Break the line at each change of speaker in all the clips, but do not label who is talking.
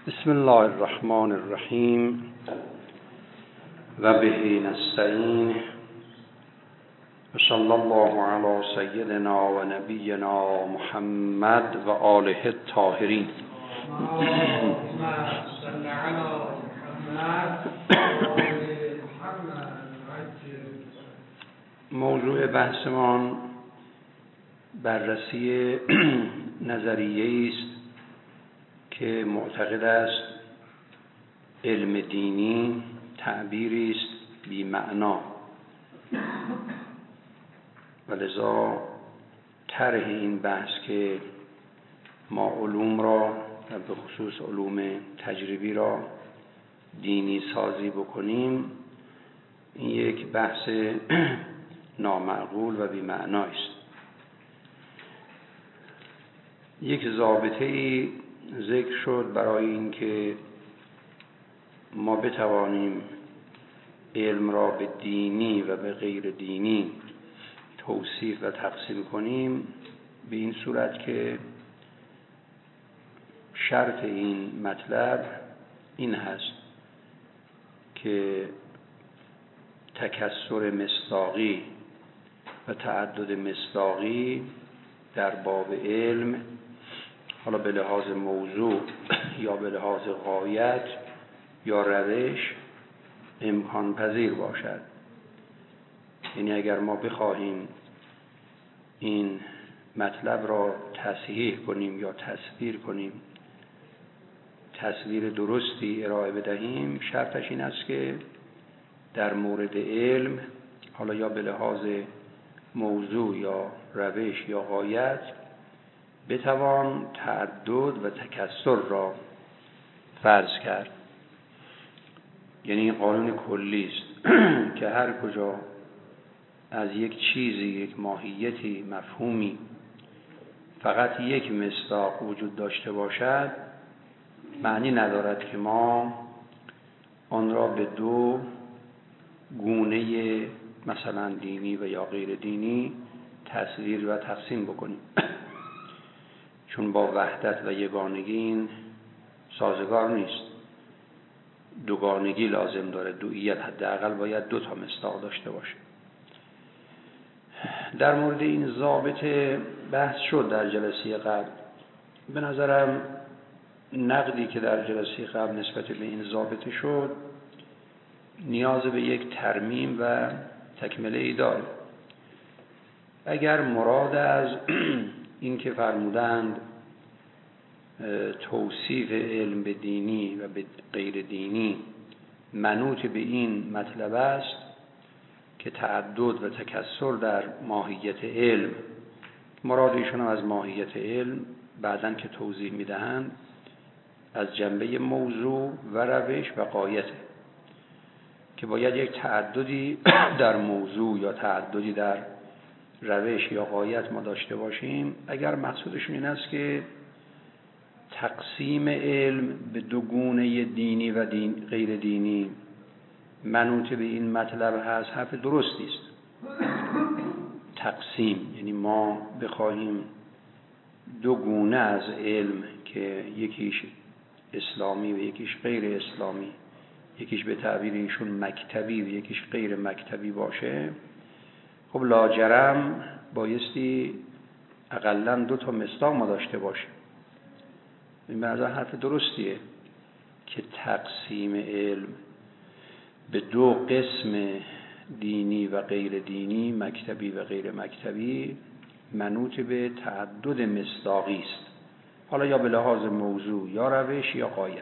بسم الله الرحمن الرحیم و به نستعین و صلی الله علی سیدنا و نبینا محمد و آله الطاهرین. موضوع بحثمان بررسی نظریه‌ای است که معتقد است علم دینی تعبیری است بی معنا و لذا طرح این بحث که ما علوم را و به خصوص علوم تجربی را دینی سازی بکنیم، این یک بحث نامعقول و بی معنا است. یک ضابطه‌ای ذکر شد برای اینکه ما بتوانیم علم را به دینی و به غیر دینی توصیف و تقسیم کنیم، به این صورت که شرط این مطلب این هست که تکثر مصداقی و تعدد مصداقی در باب علم، حالا به لحاظ موضوع یا به لحاظ غایت یا روش، امکان پذیر باشد. یعنی اگر ما بخواهیم این مطلب را تصحیح کنیم یا تصویر کنیم، تصویر درستی ارائه بدهیم، شرطش این است که در مورد علم، حالا یا به لحاظ موضوع یا روش یا غایت، بتوان تعدد و تکثر را فرض کرد. یعنی این قانون کلی است که هر کجا از یک چیزی، یک ماهیتی، مفهومی فقط یک مصداق وجود داشته باشد، معنی ندارد که ما آن را به دو گونه مثلا دینی و یا غیر دینی تصویر و تقسیم بکنیم، چون با وحدت و یگانگی این سازگار نیست. دوگانگی لازم داره، دوئیت حداقل باید دو تا مصداق داشته باشه. در مورد این ضابط بحث شد در جلسه قبل. به نظرم نقدی که در جلسه قبل نسبت به این ضابط شد نیاز به یک ترمیم و تکمله ای داره. اگر مراد از این که فرمودند توصیف علم به دینی و به غیر دینی منوط به این مطلب است که تعدد و تکثر در ماهیت علم، مراد ایشون از ماهیت علم بعداً که توضیح میدهند از جنبه موضوع و روش و غایته، که باید یک تعددی در موضوع یا تعددی در روش یا غایت ما داشته باشیم. اگر مقصودشون این است که تقسیم علم به دو گونه دینی و غیر دینی منوط به این مطلب هست، حرف درستی است. تقسیم یعنی ما بخواهیم دو گونه از علم که یکیش اسلامی و یکیش غیر اسلامی، یکیش به تعبیر ایشون مکتبی و یکیش غیر مکتبی باشه، خب لاجرم بایستی اقلاً دو تا مصداق ما داشته باشیم. این بعضا حرف درستیه که تقسیم علم به دو قسم دینی و غیر دینی، مکتبی و غیر مکتبی، منوط به تعدد مصداقی است، حالا یا به لحاظ موضوع یا روش یا غایت.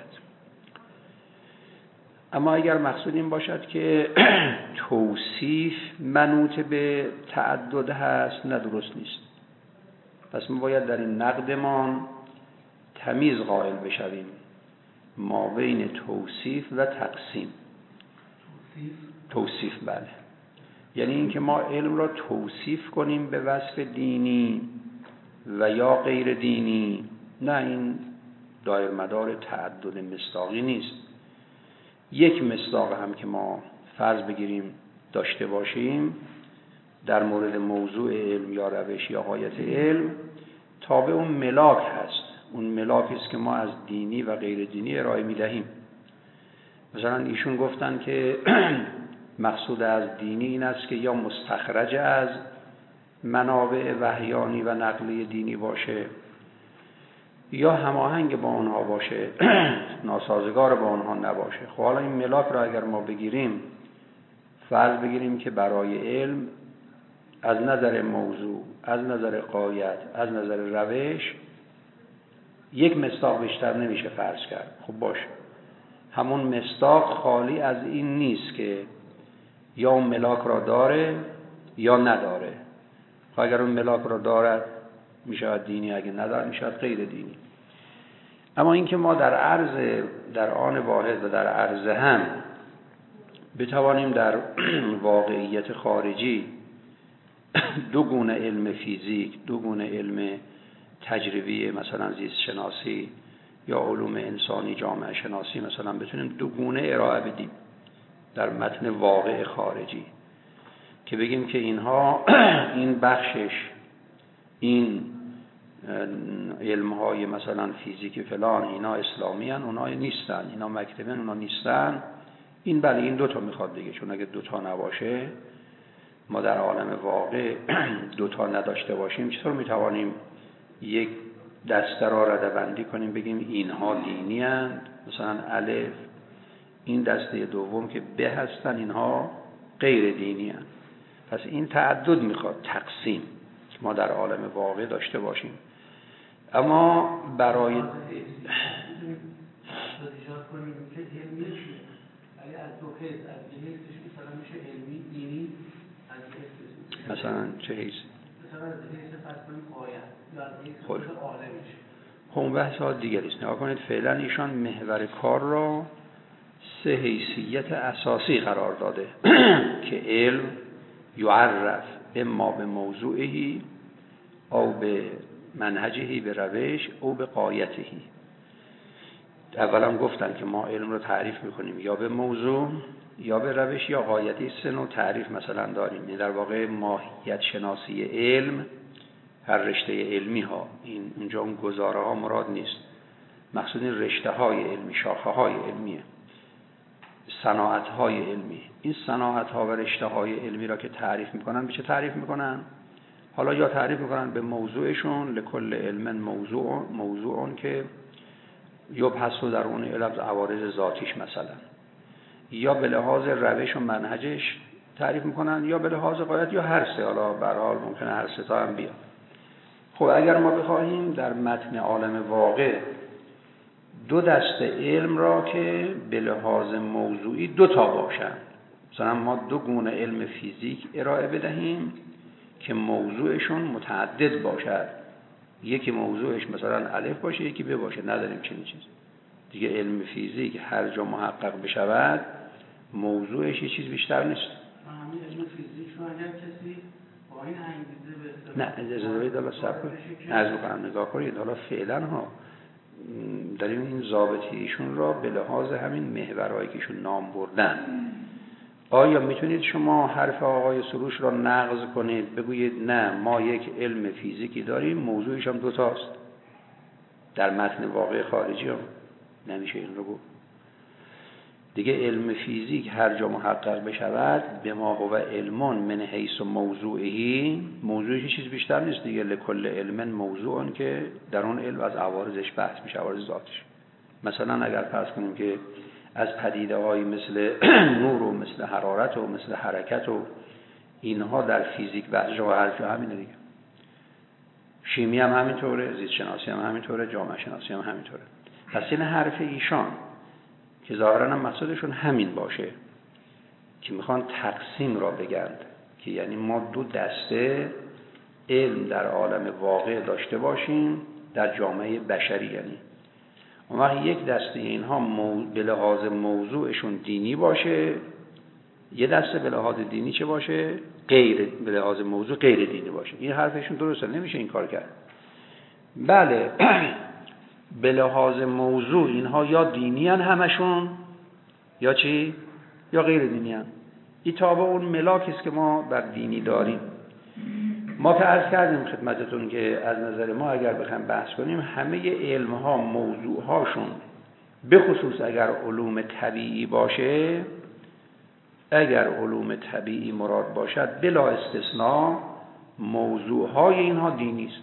اما اگر مقصود این باشد که توصیف منوط به تعدد هست، نه، درست نیست. پس ما باید در این نقدمان تمیز قائل بشویم ما بین توصیف و تقسیم. توصیف بله، یعنی اینکه ما علم را توصیف کنیم به وصف دینی و یا غیر دینی، نه، این دایر مدار تعدد مصداقی نیست. یک مصداق هم که ما فرض بگیریم داشته باشیم در مورد موضوع علم یا روش یا غایت علم، تابع اون ملاک هست. اون ملاکی است که ما از دینی و غیر دینی ارائه میدهیم. مثلا ایشون گفتن که مقصود از دینی این است که یا مستخرج از منابع وحیانی و نقلی دینی باشه یا هماهنگ با آنها باشه، ناسازگار با آنها نباشه. خب حالا این ملاک را اگر ما بگیریم، فرض بگیریم که برای علم از نظر موضوع، از نظر غایت، از نظر روش یک مصداق بیشتر نمیشه فرض کرد. خب باشه، همون مصداق خالی از این نیست که یا اون ملاک را داره یا نداره. خب اگر اون ملاک را دارد میشه دینی، اگه نداره میشه غیر دینی. اما اینکه ما در آن واحد و در عرض هم بتوانیم در واقعیت خارجی دو گونه علم فیزیک، دو گونه علم تجربی مثلا زیست شناسی یا علوم انسانی جامعه شناسی مثلا بتونیم دو گونه ارائه بدیم در متن واقع خارجی، که بگیم که اینها این بخشش، این علمهای مثلا فیزیک فلان اینا اسلامی هن، اونا نیستن، اینا مکتبن، اونا نیستن. این بله این دوتا میخواد دیگه، چون اگه دوتا نباشه، ما در عالم واقع دوتا نداشته باشیم، چطور میتوانیم یک دسته را ردبندی کنیم بگیم اینها دینی هستند مثلا الف، این دسته دوم که به هستن اینها غیر دینی هستند. پس این تعدد میخواد، تقسیم که ما در عالم واقع داشته باشیم. اما برای
ایجاد کنیم که علمی چیه؟ اگه از دو حیث، از یه حیثش مثلا میشه علمی دینی، از یه حیث
مثلا چه حیث؟
مثلا از حیث فرض کنیم غایت یا از حیث عالمش.
خب اون بحث ها دیگری است. نگاه کنید فعلا ایشان محور کار را سه حیثیت اساسی قرار داده که علم یعرف اما به موضوعی او به منهجی، به روش او به غایتهی. اولا گفتن که ما علم رو تعریف میکنیم یا به موضوع یا به روش یا غایتی. سه نوع تعریف مثلا داریم. این در واقع ماهیت شناسی علم، هر رشته علمی ها، این اونجا اون گزاره ها مراد نیست، مقصود این رشته های علمی، شاخه های علمیه، صناعت های علمی. این صناعت ها و رشته های علمی را که تعریف میکنن، به چه تعریف میکنن؟ حالا یا تعریف میکنن به موضوعشون، لکل علم موضوعون که یبحثو در اون علم عوارض ذاتیش مثلا، یا به لحاظ روش و منهجش تعریف میکنن، یا به لحاظ غایت، یا هر سه. حالا به هر حال ممکنه هر سه تا هم بیاد. خب اگر ما بخواهیم در متن عالم واقع دو دسته علم را که به لحاظ موضوعی دو تا باشند، مثلا ما دو گونه علم فیزیک ارائه بدهیم که موضوعشون متعدد باشد، یکی موضوعش مثلا الف باشه یکی ب باشه، نداریم چنین چیز دیگه. علم فیزیک هر جا محقق بشود موضوعش یه چیز بیشتر نیست.
همین علم فیزیک رو اگر کسی با این انگیزه به
نه اجازه بدید حالا صبر کنید، عرض می‌کنم نگاه کنید. حالا فعلا ها داریم این ضابطیشون را به لحاظ همین محورهایی که ایشون نام بردن. آیا میتونید شما حرف آقای سروش را نقض کنید بگویید نه ما یک علم فیزیکی داریم موضوعش هم دوتاست در متن واقع خارجی؟ هم نمیشه این رو گفت دیگه. علم فیزیک هر جا محقق بشود به ما هو علمون من حیث موضوعی، موضوعش چیز بیشتر نیست دیگه. لکل علم موضوعون که در اون علم از عوارضش بحث میشه، عوارض ذاتش. مثلا اگر فرض کنیم که از پدیده های مثل نور و مثل حرارت و مثل حرکت و اینها در فیزیک بعض جا و هر جا همینه دیگه. شیمی هم همینطوره، زیست شناسی هم همینطوره، جامعه شناسی هم همینطوره. پس این حرف ایشان که ظاهرا هم مقصودشون همین باشه که میخوان تقسیم را بگند که یعنی ما دو دسته علم در عالم واقع داشته باشیم در جامعه بشری. یعنی اون وقت یک دسته اینها به لحاظ موضوعشون دینی باشه، یه دسته به لحاظ دینی چه باشه؟ غیر، به لحاظ موضوع غیر دینی باشه. این حرفشون درسته، نمیشه این کار کرد. بله به لحاظ موضوع اینها یا دینی هن همشون، یا چی؟ یا غیر دینی هن. این تابع اون ملاکی است که ما بر دینی داریم. ما که عرض کردیم خدمتتون که از نظر ما اگر بخوایم بحث کنیم همه علم ها موضوع هاشون به خصوص اگر علوم طبیعی باشه، اگر علوم طبیعی مراد باشد بلا استثناء موضوع های اینها دینی است.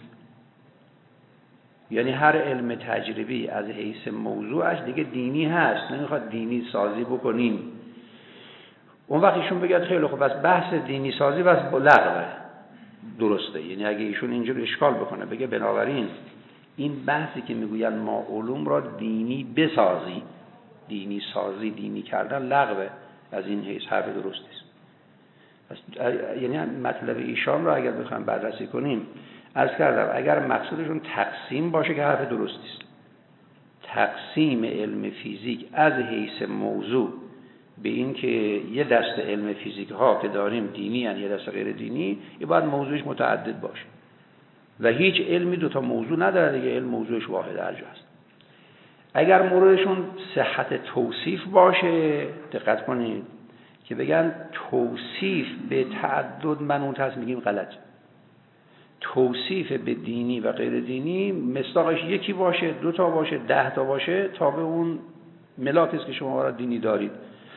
یعنی هر علم تجربی از حیث موضوعش دیگه دینی هست، نمیخواد دینی سازی بکنیم. اون وقت ایشون بگه خیلی خوب، بس بحث دینی سازی بس لغوه، درسته. یعنی اگه ایشون اینجور اشکال بکنه بگه بنابراین این بحثی که میگوین ما علوم را دینی بسازی، دینی سازی، دینی کردن لغوه، از این حیث حرف درستی است. یعنی مطلب ایشان را اگر بخوایم بررسی کنیم، عرض کردم اگر مقصودشون تقسیم باشه که حرف درستی است. تقسیم علم فیزیک از حیث موضوع به این که یه دست علم فیزیک ها که داریم دینی، یعنی یه دست غیر دینی، یه باید موضوعش متعدد باشه و هیچ علمی دوتا موضوع نداره دیگه، علم موضوعش واحد ارجاست. اگر موردشون صحت توصیف باشه، دقت کنید که بگن توصیف به تعدد منوط هست، میگیم غلط. توصیف به دینی و غیر دینی مصداقش یکی باشه، دوتا باشه، 10 تا باشه، تا به اون ملاک است که شما را دینی دارید.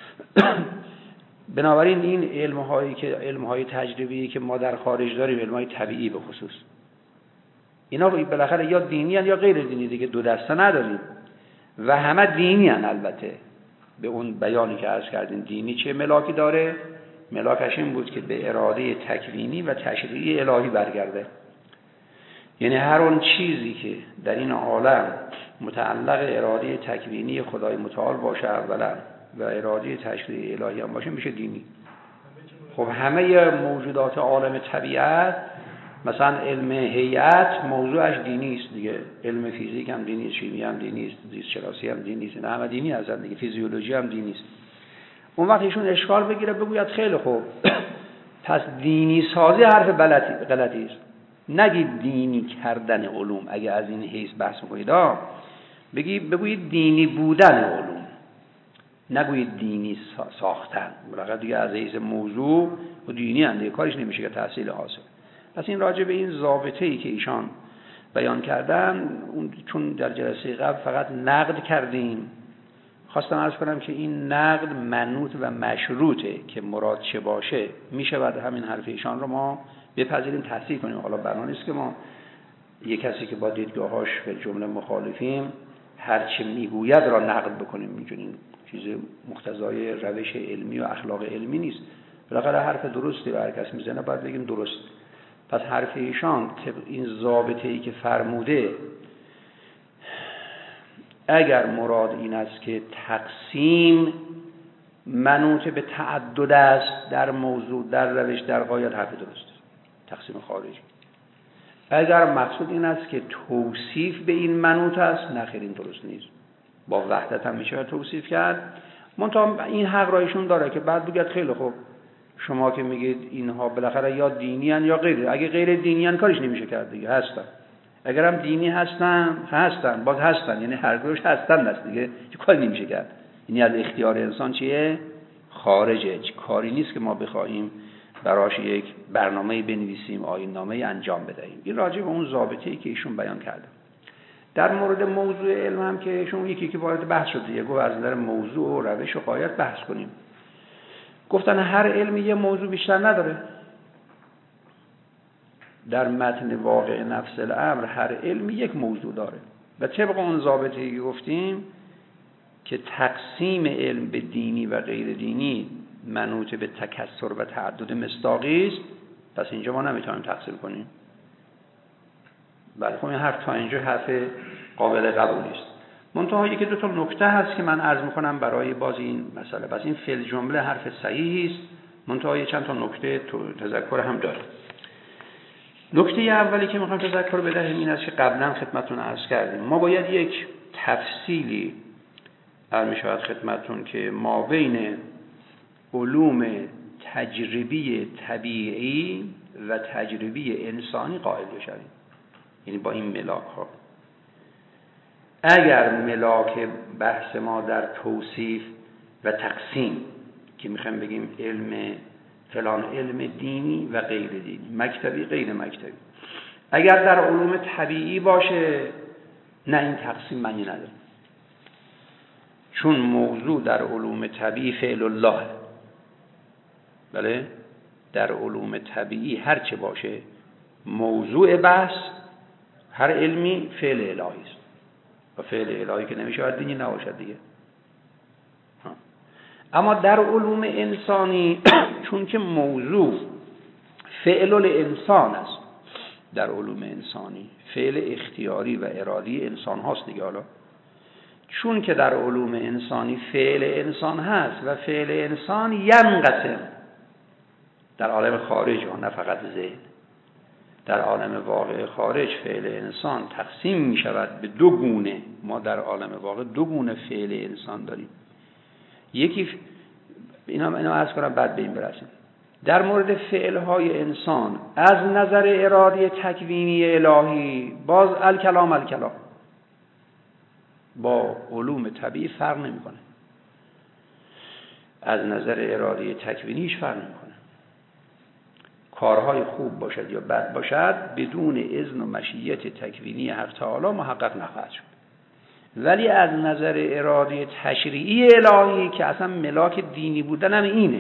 بنابراین این علم‌هایی که علم‌های تجربی که ما در خارج داریم، علم‌های طبیعی به خصوص، اینا بالاخره یا دینی هن یا غیر دینی، دیگه دو دسته نداریم و همه دینی هن. البته به اون بیانی که عرض کردیم دینی چه ملاکی داره؟ ملاکش این بود که به اراده تکوینی و تشریعی الهی برگرده. یعنی هر اون چیزی که در این عالم متعلق اراده تکوینی خدای متعال باشه اولا و اراده تشریعی الهی هم باشه میشه دینی. خب همه موجودات عالم طبیعت، مثلا علم هیئت موضوعش دینی است دیگه، علم فیزیک هم دینی است، شیمی هم دینی است، زیست شناسی هم دینی است، همه دینی هستن دیگه، فیزیولوژی هم دینی است. اون وقت ایشون اشکال بگیره بگوید خیلی خوب پس دینی سازی حرف غلطی است. نگید دینی کردن علوم، اگه از این حیث بحث می‌کنید بگویید دینی بودن علوم، نگویید دینی ساختن. بلکه دیگه از حیث موضوع و دینی انده کارش نمیشه که تحصیل حاصل. پس این راجع به این ضابطه‌ای که ایشان بیان کردن، اون چون در جلسه قبل فقط نقد کردیم، خواستم عرض کنم که این نقد منوط و مشروطه که مراد چه باشه میشه بعد همین حرف ایشان رو ما بپذیریم تصحیح کنیم. حالا بنا نیست که ما یک کسی که با دیدگاهاش به جمله مخالفیم هر چه میگوید را نقد بکنیم، می‌تونیم چیز مقتضای روش علمی و اخلاق علمی نیست. بالاخره حرف درستی رو هر کس میزنه باید بگیم درست. پس حرف ایشان طبق این ضابطه‌ای که فرموده، اگر مراد این است که تقسیم منوط به تعدد است در موضوع، در روش، در غایت، حرف درست، تقسیم خارجی. اگر مقصود این است که توصیف به این منوط است، نه خیر، این درست نیست. با وحدت هم میشه توصیف کرد. منتها این حق رایشون داره که بعد بگید خیلی خوب شما که میگید اینها بالاخره یا دینی هن یا غیر. اگه غیر دینی هن کارش نمیشه کرد دیگه، هستن. اگر هم دینی هستن باز هستن، یعنی هر دوش هستن است دیگه، چه کاری نمیشه کرد. یعنی از اختیار انسان چیه؟ خارجه. کاری نیست که ما بخوایم براش یک برنامه‌ای بنویسیم، آیین‌نامه‌ای انجام بدهیم. این راجع به اون ضابطه‌ای که ایشون بیان کرده. در مورد موضوع علم هم که ایشون یکی که وارد بحث شد دیگه، گفت از نظر موضوع و روش و غایت بحث کنیم. گفتن هر علمی یه موضوع بیشتر نداره. در متن واقع نفس الامر هر علمی یک موضوع داره و طبق اون ضابطه‌ای که گفتیم که تقسیم علم به دینی و غیر دینی منوط به تکثر و تعدد مصداقی است. پس اینجا ما نمیتونیم تقسیم کنیم. بله، خب این حرف تا اینجا حرف قابل قبولی است. منتها یکی دو تا نکته هست که من عرض میکنم برای باز این مسئله. بس این فعل جمله حرف صحیحی است، منتها چند تا نکته تذکر هم داره. نکته اولی که میخوام تذکر بدهم این است که قبلا خدمتتون عرض کردیم ما باید یک تفصیلی عرض میشود خدمتتون که ما بین علوم تجربی طبیعی و تجربی انسانی قائل بشویم. یعنی با این ملاک ها، اگر ملاک بحث ما در توصیف و تقسیم که میخوایم بگیم علم فلان علم دینی و غیر دینی، مکتبی غیر مکتبی. اگر در علوم طبیعی باشه نه، این تقسیم معنی نداره، چون موضوع در علوم طبیعی فعل الله. بله، در علوم طبیعی هر چه باشه موضوع بحث هر علمی فعل الهی است و فعل الهی که نمیشه باید دینی نباشد دیگه. اما در علوم انسانی چون که موضوع فعل الانسان است، در علوم انسانی فعل اختیاری و ارادی انسان هاست دیگه. حالا چون که در علوم انسانی فعل انسان هست و فعل انسان ینقسم در عالم خارج و نه فقط ذهن، در عالم واقع خارج فعل انسان تقسیم می شود به دو گونه. ما در عالم واقع دو گونه فعل انسان داریم. یکی اینا عرض کنم بعد به این برسیم. در مورد فعلهای انسان از نظر ارادی تکوینی الهی باز الکلام با علوم طبیعی فرق نمیکنه. از نظر ارادی تکوینیش فرق نمیکنه. کارهای خوب باشد یا بد باشد بدون اذن و مشیت تکوینی حق تعالی محقق نخواهد شد. ولی از نظر ارادی تشریعی الهی که اصلا ملاک دینی بودن هم اینه،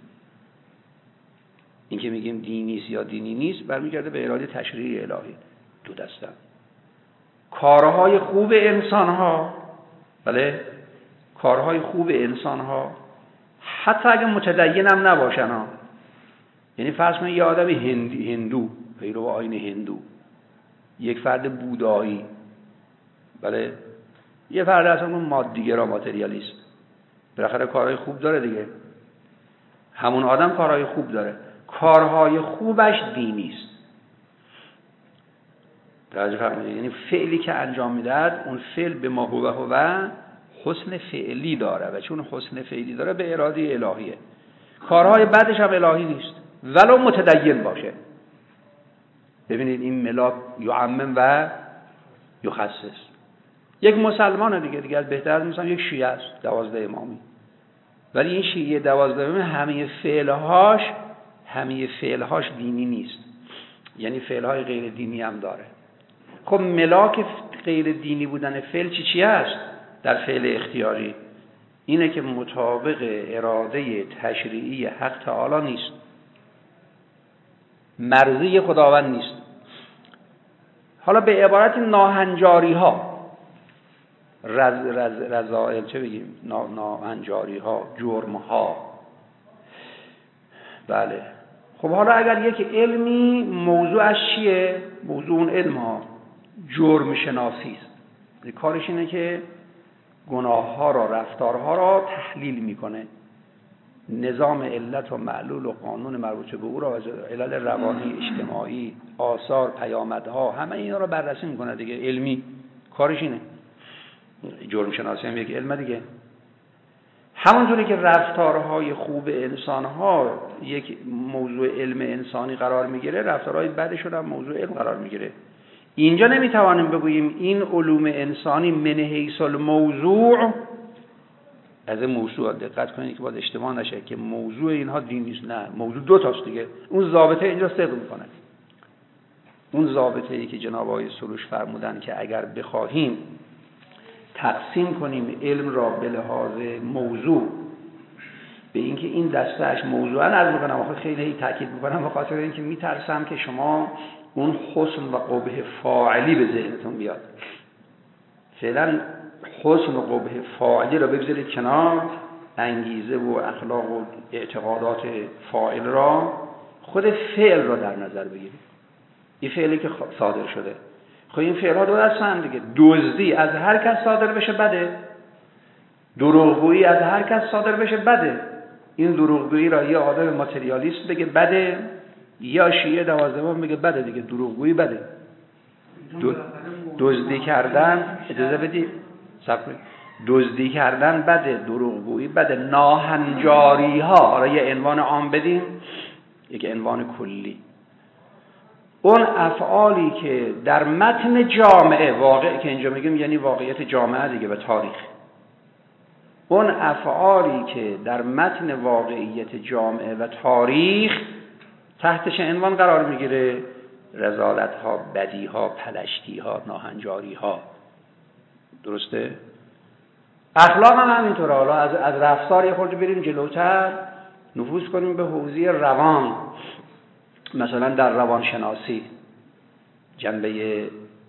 این که میگیم دینی است یا دینی نیست برمیگرده به اراده تشریعی الهی. دو دسته کارهای خوب انسان ها، بله، کارهای خوب انسان ها حتی اگه متدین هم نباشن ها، یعنی فرض کنید یه آدم هندو پیرو آیین هندو، یک فرد بودایی، بله، یه فرد اصلا مادیگرا ماتریالیست، بالاخره کارهای خوب داره دیگه. همون آدم کارهای خوب داره، کارهای خوبش دینی است. توجه فرمایید، یعنی فعلی که انجام میدهد اون فعل به ما هو حسن فعلی داره و چون حسن فعلی داره به اراده الهیه. کارهای بعدش هم الهی نیست ولو متدین باشه. ببینید این ملاک یعمم و یخصص. یک مسلمانه دیگه از بهتر از مثلا یک شیعه است 12 امامی، ولی این شیعه 12 امامی همه فعلهاش دینی نیست، یعنی فعلهای غیر دینی هم داره. خب ملاک غیر دینی بودن فعل چی است در فعل اختیاری؟ اینه که مطابق اراده تشریعی حق تعالی نیست، مرضی خداوند نیست. حالا به عبارت ناهنجاری ها، رذائل چه بگیم، ناهنجاری ها، جرم ها. بله، خب حالا اگر یک علمی موضوعش چیه؟ موضوع اون علم ها جرم شناسی است، کارش اینه که گناه ها را، رفتارها را تحلیل میکنه، نظام علت و معلول و قانون مربوط به او را، علل روانی، اجتماعی، آثار، پیامدها، همه اینا را بررسی میکنه دیگه. علمی کارش اینه. جرم شناسی هم یک علم دیگه. همونطوری که رفتارهای خوب انسانها یک موضوع علم انسانی قرار میگیره، رفتارهای بدشون هم موضوع علم قرار میگیره. اینجا نمیتوانیم بگوییم این علوم انسانی من حیث الموضوع، از این موضوع دقت کنید که باید اشتباه نشه که موضوع اینها دین نیست. نه، موضوع دو تاست دیگه. اون ضابطه اینجا صدق میکنه. اون ضابطه ای که جناب آقای سروش فرمودن که اگر بخواهیم تقسیم کنیم علم را به لحاظ موضوع به اینکه این دستهش موضوعا عرض میکنم، آخه خیلی تاکید میکنم به خاطر اینکه میترسم که شما اون حسن و قبح فاعلی به ذهنتون بیاد. فعلا حسن و قبح فاعلی را بگذارید کنار، انگیزه و اخلاق و اعتقادات فاعل را، خود فعل را در نظر بگیرید. این فعلی که صادر شده، خب این فعل‌ها دو دستن دیگه. دزدی از هر کس صادر بشه بده، دروغگویی از هر کس صادر بشه بده. این دروغگویی را یه آدم ماتریالیست بگه بده، یا شیعه 12 بگه بده دیگه. دروغگویی بده، دزدی کردن، اجازه بدید صبر، دزدی کردن بده، دروغگویی بده، ناهنجاری ها. حالا یه عنوان عام بدیم، یک عنوان کلی. اون افعالی که در متن جامعه، واقع که اینجا میگیم یعنی واقعیت جامعه دیگه و تاریخ، اون افعالی که در متن واقعیت جامعه و تاریخ تحتش عنوان قرار میگیره، رذالت ها، بدی ها، پلشتی ها، ناهنجاری ها. درسته؟ اخلاق هم همینطوره. حالا از رفتار یه خورده بریم جلوتر، نفوذ کنیم به حوزه روان. مثلا در روانشناسی جنبه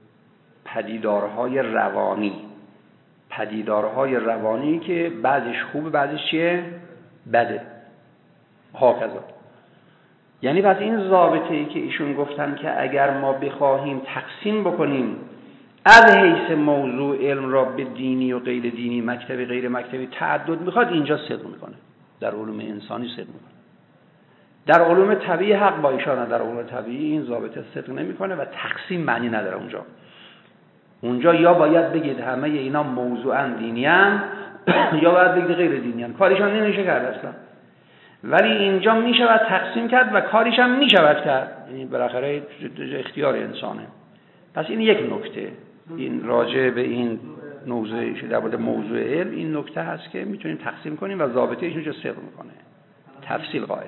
پدیدارهای روانی که بعضش خوبه بعضش چیه؟ بده. هاکذا. یعنی پس این ضابطه‌ای که ایشون گفتن که اگر ما بخواهیم تقسیم بکنیم از حیث موضوع علم را به دینی و غیر دینی، مکتبی غیر مکتبی، تعدد میخواد، اینجا صدق میکنه. در علوم انسانی صدق میکنه. در علوم طبیعی حق با ایشانه. در علوم طبیعی این ضابطه صدق نمیکنه و تقسیم معنی نداره. اونجا یا باید بگید همه اینا موضوعاً دینی ان یا باید بگید غیر دینی ان. کاریشان نمیشه کرد اصلا. ولی اینجا میشود تقسیم کرد و کاریش هم میشود کرد. یعنی بالاخره اختیار انسانه. پس این یک نکته. این راجع به این موضوع در مورد موضوع علم این نکته هست که میتونیم تقسیم کنیم و ضابطه ایشون چه صدق میکنه. تفصیل قائل.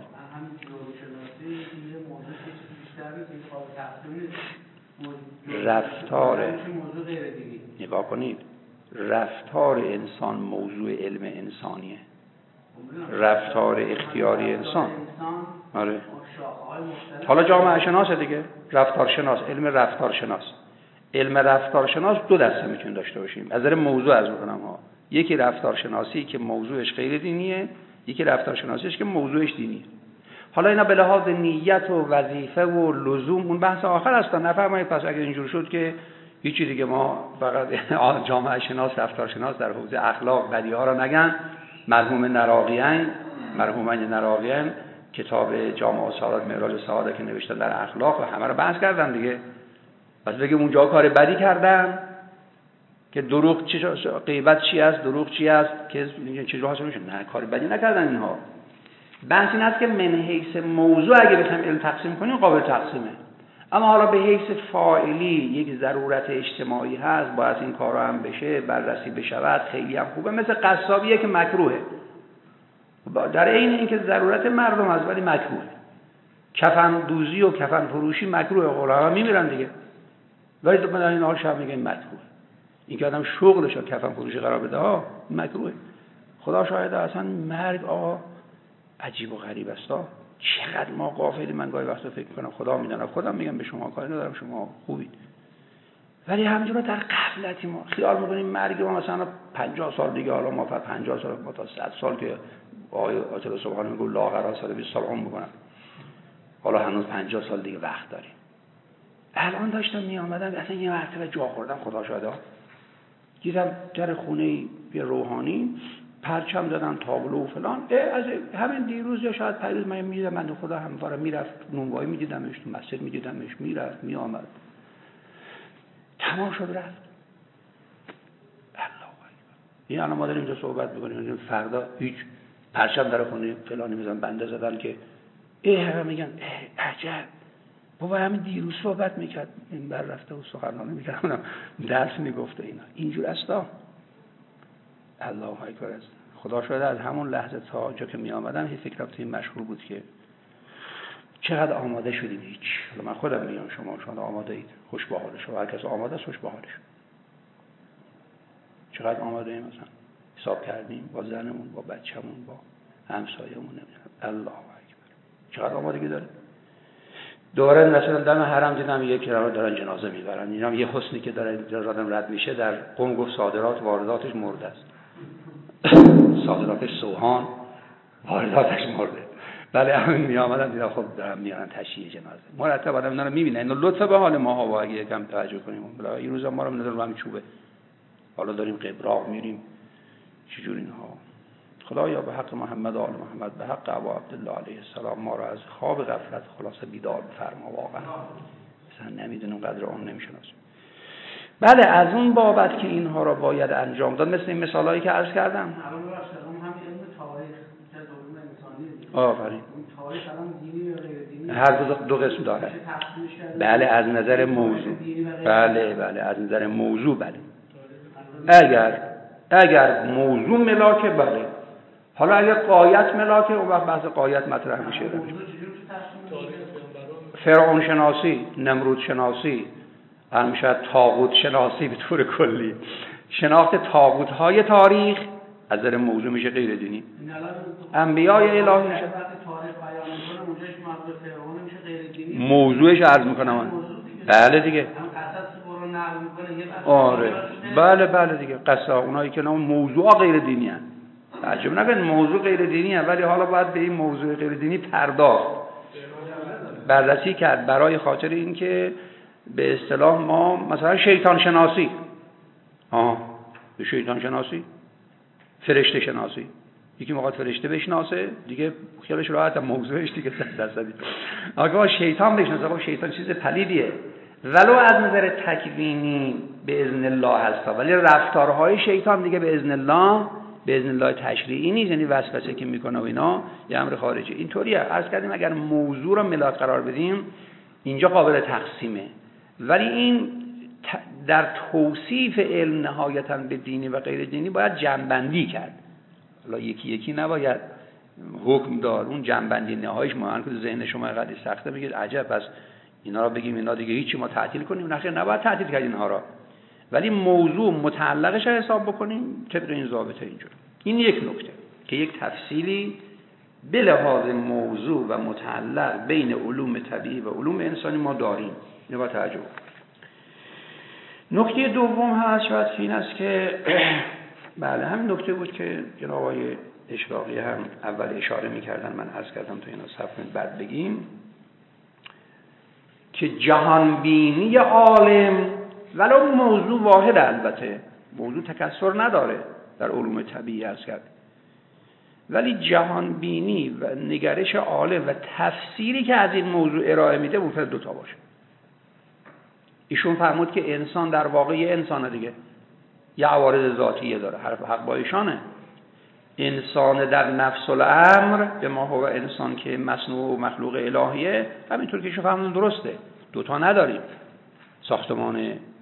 رفتار نگاه کنید، رفتار انسان موضوع علم انسانیه. رفتار اختیاری انسان. آره. حالا جامعه شناسه دیگه، رفتارشناس، علم رفتارشناس. علم رفتارشناس دو دسته میتونیم داشته باشیم. از نظر موضوع از میکنم ها. یکی رفتارشناسی که موضوعش غیر دینیه، یکی رفتارشناسیش که موضوعش دینیه. حالا اینا به لحاظ نیت و وظیفه و لزوم اون بحث آخر هستن. نفرمایید پس اگه اینجور شد که هیچی دیگه، ما فقط جامعه شناس، رفتارشناس در حوزه اخلاق بدی ها رو نگن. مرحومین نراقیان کتاب جامع السعادة معراج السعادة که نوشتن در اخلاق و همه رو بحث کردن دیگه. پس بگیم اونجا کار بدی کردن که دروغ غیبت چی است، دروغ چی است، که چجوری حاصل میشه؟ نه، کار بدی نکردن اینها. بحث این است که من حیث موضوع اگه بخوایم علم تقسیم کنیم قابل تقسیمه، اما حالا به حیث فاعلی یک ضرورت اجتماعی هست، باید این کارا هم بشه، بررسی بشود، خیلی هم خوبه. مثل قصابیه که مکروهه، در عین اینکه ضرورت مردم است ولی مکروهه. کفن دوزی و کفن فروشی مکروهه، علما میمیرن دیگه، ولی در این حال شب میگن مکروه. این که آدم شغلش کفن فروشی قرار بده ها مکروهه. خدا شاهده اصلا مرگ آقا عجیب و غریب است. چقدر ما غافلی. من گاهی وقتا فکر کنم خدا میدونه، خودم میگم به شما کاری ندارم، شما خوبید، ولی همینجوری در غفلتی ما خیال میکنیم مرگ ما مثلا 50 سال دیگه، حالا ما فقط 50 سال ما تا 100 سال که آقای آیت سبحان میگه لاغر سال 20 سال عمر میکنن، حالا هنوز 50 سال دیگه وقت داریم. الان داشتم میآمدم اصلا یه مرتبه جا خوردم، خدا شاهده، دیدم در خونه یه روحانی پرچم دادن، تابلو و فلان. از همین دیروز یا شاید پیروز من میدیدم، من خدا همواره میرفت نونوایی میدیدمش، تو مسجد میدیدمش، میرفت میآمد، تمام شد رفت. الله اکبر. این الان ما داریم اینجا صحبت میکنیم، فردا هیچ پرچم در خونه فلانی میذارن بنده زدن که همه میگن عجب بابا همین دیروز صحبت میکرد، این بر رفته و سخنرانی میکردم، درس میگفته. اینا اینجور استا. الله اکبر است. خدا شده از همون لحظه تا جا که می آمدم هی فکرم توی مشغول بود که چقدر آماده شدیم. هیچ. حالا من خودم میگم شما آماده اید، خوش به حال شما، هر کس آماده است خوش به حالش. چقدر آماده ایم؟ مثلا حساب کردیم با زنمون، با بچه‌مون، با همسایه‌مون، نمیدونم. الله اکبر. چقدر آمادگی داره. دوره مثلا دم حرم دیدم یک رو دارن جنازه میبرن. اینم یه حسنی که داره آدم رد میشه. در قم گفت صادرات وارداتش مرده است. صادراتش سوهان، وارداتش مرده. بله همین می آمدن دیدم خب دارن میارن تشییع جنازه. مرتب آدم اینا رو میبینه. اینو لطف به حال ما ها اگه یکم توجه کنیم. بلا این روزا ما رو میذارن رو همین چوبه. حالا داریم قبراق میریم. چجوری اینها؟ خدایا به حق محمد و آل محمد، به حق ابا عبدالله علیه السلام ما را از خواب غفلت خلاصه بیدار بفرما. واقعا مثلا نمیدونم قدر اون نمیشناسیم. بله از اون بابت که اینها را باید انجام داد، مثل این مثالایی که عرض کردم.
الان هم علم تاریخ که علوم انسانی.
آفرین.
تاریخ الان دینی و غیر دینی
هر دو قسم داره. بله از نظر موضوع. بله از نظر موضوع. بله اگر موضوع ملاکه بله. حالا اگر غایت ملاکه اون وقت بحث غایت مطرح میشه. فرعون شناسی، نمرود شناسی، همیشه طاغوت شناسی به طور کلی، شناخت طاغوت های تاریخ از نظر موضوع میشه غیر دینی. انبیای الهی میشه موضوعش عرض میکنم. بله دیگه. آره بله دیگه. قصه اونایی که نام موضوع غیر دینی هستند. تعجب نکنید موضوع غیر دینی هست ولی حالا باید به این موضوع غیر دینی پرداخت، بررسی کرد برای خاطر اینکه به اصطلاح ما مثلا شیطان شناسی، به شیطان شناسی، فرشته شناسی، یکی میخواد فرشته بشناسه دیگه خیالش راحت، موضوعش دیگه 100%. اگه شیطان بشناسه، خب شیطان چیز پلیدیه ولو از نظر تکوینی به اذن الله هست، ولی رفتارهای شیطان دیگه به اذن الله تشریعی نیست، یعنی وسوسه که میکنه و اینا یه امر خارجی. اینطوریه. عرض کردیم اگر موضوع رو ملاک قرار بدیم اینجا قابل تقسیمه، ولی این در توصیف علم نهایتاً به دینی و غیر دینی باید جمع‌بندی کرد. حالا یکی نباید حکم داد. اون جمع‌بندی نهاییش ما که ذهن شما قدری سخته بگید عجب پس اینا رو بگیم اینا دیگه هیچی ما تعطیل کنیم، نخیر نباید تعطیل کنیم اینها را، ولی موضوع متعلقش رو حساب بکنیم طبق این ضابطه. اینجوری این یک نکته که یک تفصیلی به لحاظ موضوع و متعلق بین علوم طبیعی و علوم انسانی ما داریم. اینو با توجه. نکته دوم هست شاید این است که بله همین نکته بود که جناب آقای اشراقی هم اول اشاره می‌کردن، من عرض کردم تو اینا صفحه بعد بگیم که جهانبینی عالم ولو موضوع واحد، البته موضوع تکثر نداره در علوم طبیعی عرض کرد، ولی جهانبینی و نگرش عالم و تفسیری که از این موضوع ارائه میده ممکن دوتا باشه. ایشون فرمود که انسان در واقع یه انسانه دیگه، یه عوارض ذاتیه داره، حق با ایشانه. انسان در نفس الامر به ما هو انسان که مصنوع و مخلوق الهیه، همینطور که ایشون فرمودن درسته، دوتا نداریم. ساختمان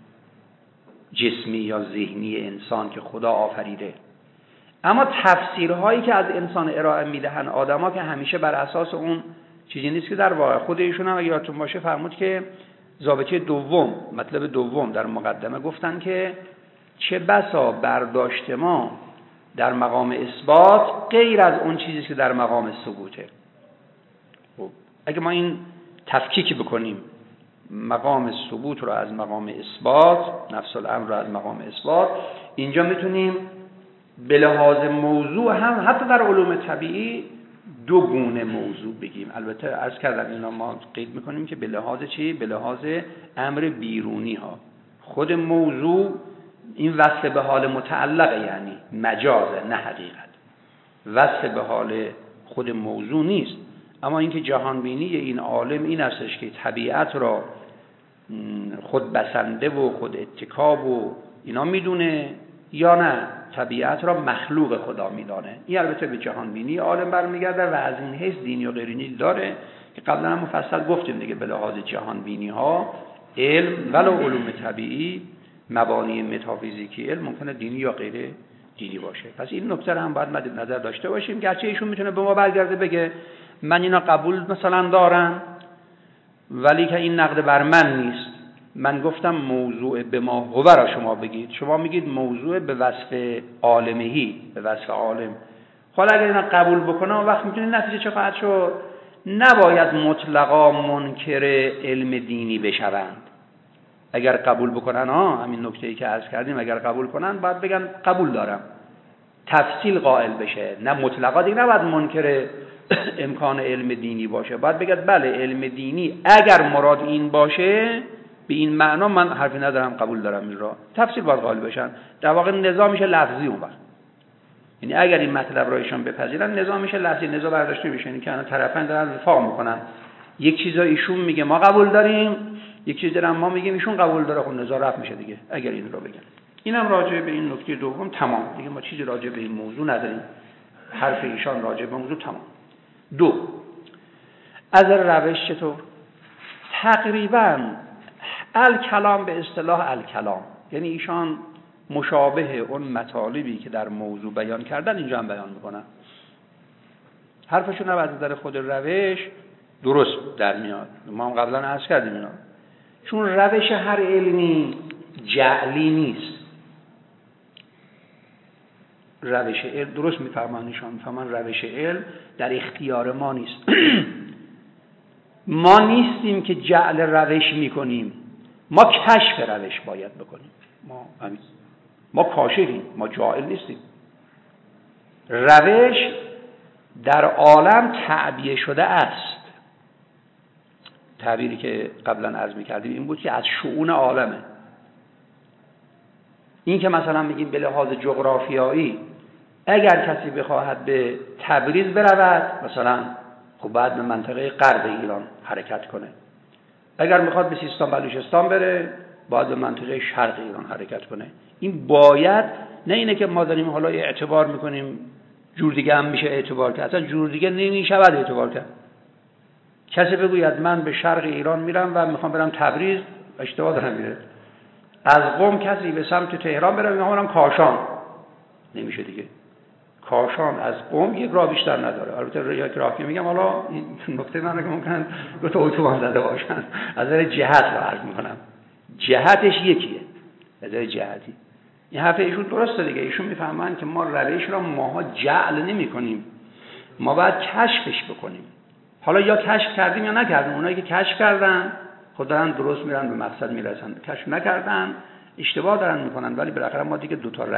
جسمی یا ذهنی انسان که خدا آفریده، اما تفسیرهایی که از انسان ارائه میدهن آدما که همیشه بر اساس اون چیزی نیست که در واقع خود ایشون هم اگه یادتون باشه فرمود که ضابطه دوم، مطلب دوم در مقدمه گفتن که چه بسا برداشت ما در مقام اثبات غیر از اون چیزی که در مقام ثبوته. خب اگه ما این تفکیک بکنیم مقام ثبوت رو از مقام اثبات، نفس الامر رو از مقام اثبات، اینجا میتونیم به لحاظ موضوع هم حتی در علوم طبیعی دو گونه موضوع بگیم. البته عرض کردم اینا ما قید میکنیم که به لحاظ چی؟ به لحاظ امر بیرونی ها. خود موضوع این وصل به حال متعلقه، یعنی مجازه نه حقیقت، وصل به حال خود موضوع نیست. اما اینکه جهانبینی این عالم این استش که طبیعت را خود بسنده و خود اتکاب و اینا میدونه یا نه طبیعت را مخلوق خدا میدانه، این البته به جهانبینی عالم برمیگرده و از این حیث دینی و غیر دینی داره که قبلا هم مفصل گفتیم دیگه. به لحاظ جهانبینی ها علم ولو علوم طبیعی مبانی متافیزیکی علم ممکنه دینی یا غیر دینی باشه. پس این نکته هم باید مد نظر داشته باشیم. گرچه ایشون میتونه به ما برگرده بگه من اینا قبول مثلا دارم ولی که این نقد بر من نیست، من گفتم موضوع به ما هو را شما بگید، شما میگید موضوع به وصف عالمهی، به وصف عالم. حالا اگر اینا قبول بکنه اون وقت میتونه نتیجه چه خواهد شد؟ نباید مطلقا منکر علم دینی بشوند. اگر قبول بکنن همین نکته‌ای که عرض کردیم، اگر قبول کنن باید بگن قبول دارم، تفصیل قائل بشه، نه مطلقا دیگه نباید منکر امکان علم دینی باشه، باید بگید بله علم دینی اگر مراد این باشه به این معنا من حرفی ندارم قبول دارم این را، تفصیل باید قائل بشن. در واقع نظام میشه لفظی اون وقت، یعنی اگر این مطلب را ایشون بپذیرن نظام میشه لفظی، نظام برداشته میشه، یعنی که الان طرفین دارن وفاق میکنن، یک چیزا ایشون میگه ما قبول داریم، یک چیز دارن ما میگیم ایشون قبول داره، خب نظام رفع میشه دیگه اگر این رو بگن. اینم راجع به این نکته دوم تمام دیگه، ما چیزی راجع به این موضوع نداریم، حرف ایشان راجع به موضوع تمام. دو، از روش چطور؟ تقریبا الکلام به اصطلاح الکلام، یعنی ایشان مشابه اون مطالبی که در موضوع بیان کردن اینجا هم بیان میکنن. حرفشون از نظر خود روش درست در میاد. ما هم قبلا عرض کردیم اینا. چون روش هر علمی جعلی نیست. روش علم درست میفهمن ایشان، میفهمن روش علم در اختیار ما نیست. ما نیستیم که جعل روش میکنیم، ما کشف روش باید بکنیم. ما کاشفیم، ما جاعل نیستیم. روش در عالم تعبیه شده است. تعبیری که قبلا عرض میکردیم این بود که از شؤون عالمه. این که مثلا میگیم به لحاظ جغرافیایی اگر کسی بخواهد به تبریز برود مثلا خب بعد به منطقه غرب ایران حرکت کنه، اگر میخواد به سیستان بلوچستان بره باید به منطقه شرق ایران حرکت کنه. این باید، نه اینه که ما داریم حالا اعتبار میکنیم جور دیگه هم میشه اعتبار کرد، اصلا جور دیگه نمیشود اعتبار کرد. کسی بگوید من به شرق ایران میرم و میخوام برم تبریز، اشتباه دارم میره. از قم کسی به سمت تهران بره میخوام برم کاشان، نمیشه دیگه. کاشان از قم یک راه بیشتر نداره. البته یک راه که میگم حالا این نکته من که ممکن دو تا اتوبان زده باشن، از نظر جهت رو عرض میکنم، جهتش یکیه. از نظر جهتی این حرف ایشون درسته دیگه. ایشون میفهمن که ما روش را ماها جعل نمی کنیم، ما باید کشفش بکنیم. حالا یا کشف کردیم یا نکردیم. اونایی که کشف کردن خود دارن درست میرن به مقصد میرسن، کشف نکردن اشتباه دارن میکنن. ولی بالاخره ما دیگه دو تا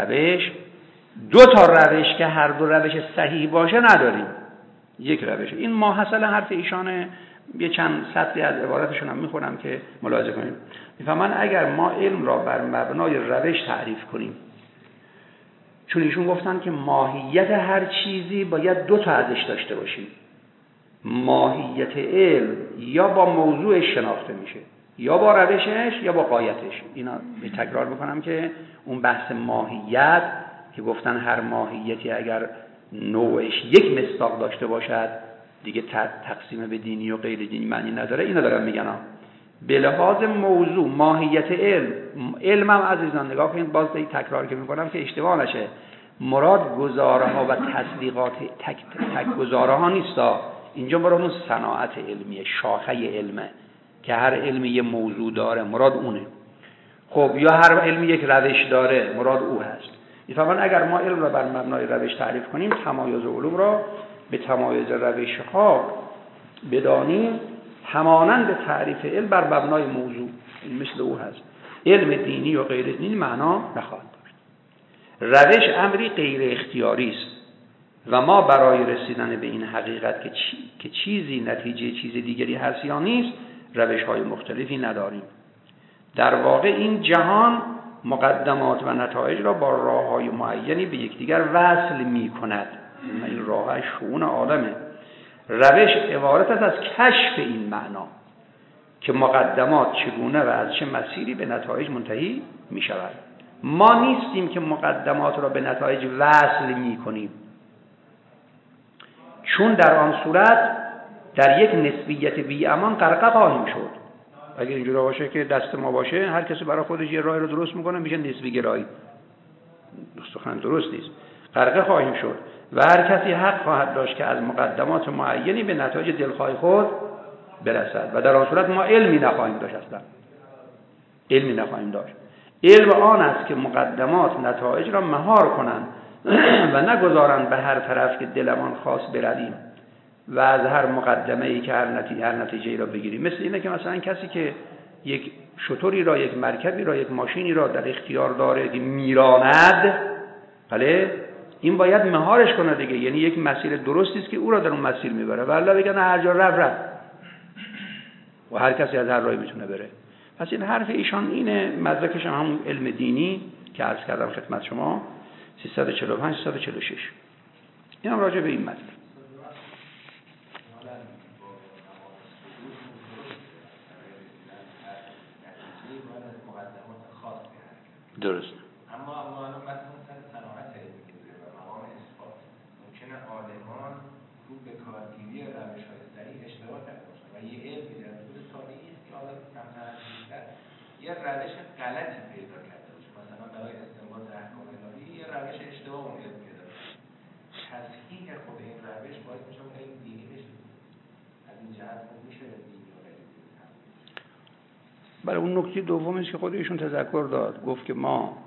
روش که هر دو روش صحیح باشه نداریم، یک روش. این ماحصل حرف ایشانه. یه چند سطری از عبارتشون هم میخونم که ملاحظه کنیم. میفهمن اگر ما علم را بر مبنای روش تعریف کنیم، چون ایشون گفتن که ماهیت هر چیزی باید دو تا ازش داشته باشیم. ماهیت علم یا با موضوعش شناخته میشه، یا با روشش یا با غایتش. اینا به تکرار میکنم که اون بحث ماهیت که گفتن هر ماهیتی اگر نوعش یک مصداق داشته باشد دیگه تقسیم به دینی و غیر دینی معنی نداره. اینا دارم میگن به لحاظ موضوع ماهیت علم هم عزیزان نگاه کنید، باز تکرار که میکنم که اشتباه نشه، مراد گزارها و تصدیقات تک گزارها نیستا. اینجا مراد اون صناعت علمیه، شاخه علمه که هر علمی یه موضوع داره، مراد اونه. خب یا هر علمی یک روش داره، مراد او هست. میفهمن اگر ما علم را بر مبنای روش تعریف کنیم، تمایز علوم را به تمایز روش ها بدانیم، همانند تعریف علم بر مبنای موضوع این مثل او هست. علم دینی و غیر دینی معنا نخواهد داشت. روش امری غیر اختیاری است و ما برای رسیدن به این حقیقت که چیزی نتیجه چیز دیگری هست یا نیست روش های مختلفی نداریم. در واقع این جهان مقدمات و نتایج را با راه های معینی به یکدیگر وصل می کند. این راه های شؤون عالمه. روش عبارت است از کشف این معنا که مقدمات چگونه و از چه مسیری به نتایج منتهی می شود. ما نیستیم که مقدمات را به نتایج وصل می کنیم، چون در آن صورت در یک نسبیت بی امان غرقه خواهیم شد. اگر اینجوری باشه که دست ما باشه هر کسی برای خودش یه راه رو درست میکنه میشه نسبی گرایی، سخن درست نیست. غرقه خواهیم شد و هر کسی حق خواهد داشت که از مقدمات معینی به نتایج دلخواه خود برسد و در آن صورت ما علمی نخواهیم داشت. اصلا علمی نخواهیم داشت. علم آن است که مقدمات نتایج را مهار کنند و نگذارند به هر طرف که دلمان خواست برویم و از هر مقدمه ای که هر نتیجه را بگیریم. مثل اینه که مثلا کسی که یک شتری را، یک مرکبی را، یک ماشینی را در اختیار داره که میراند، بله این باید مهارش کنه دیگه. یعنی یک مسیر درستی است که او را در اون مسیر میبره و الله بگه هر جا رفت و هر کسی از هر راهی میتونه بره. پس این حرف ایشان اینه. مدرکش هم همون علم دینی که عرض کردم خدمت شما 345 346. این هم راجع به این مطلب. درست.
اما الان مثلا صناعت علمی و مقام اثبات ممکنه عالمان رو به کارگیری روش‌های صحیح اشتباه کرده باشن و یه علمی در طول تاریخ که حالا کمتر بیشتر یه روش غلطی پیدا کرده باشه، مثلا برای استنباط
برای اون نکته دومی که خود ایشون تذکر داد، گفت که ما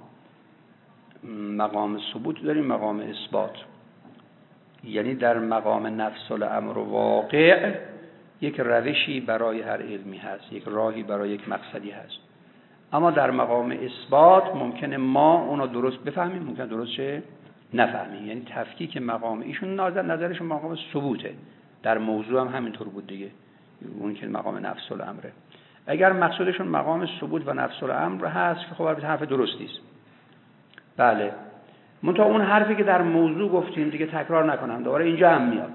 مقام ثبوت داریم، مقام اثبات. یعنی در مقام نفس الامر و واقع یک روشی برای هر علمی هست، یک راهی برای یک مقصدی هست. اما در مقام اثبات ممکنه ما اونو درست بفهمیم، ممکنه درست شه نفهمیم. یعنی تفکیک مقام ایشون نظرشون مقام ثبوته، در موضوع هم همینطور بود دیگه، اون که مقام نفس الامره. اگر مقصودشون مقام ثبوت و نفس الامر هست که خب البته حرف درستی است. بله، منتها اون حرفی که در موضوع گفتیم دیگه تکرار نکنم، دوباره اینجا هم میاد